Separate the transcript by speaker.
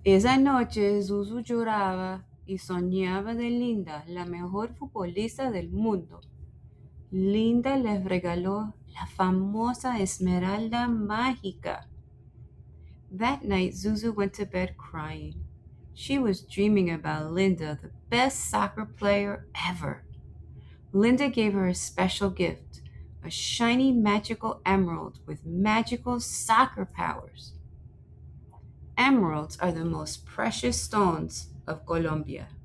Speaker 1: Esa noche Zuzu lloraba y soñaba de Linda, la mejor futbolista del mundo. Linda le regaló la famosa Esmeralda mágica. That night, Zuzu went to bed crying. She was dreaming about Linda, the best soccer player ever. Linda gave her a special gift, a shiny magical emerald with magical soccer powers. Emeralds are the most precious stones of Colombia.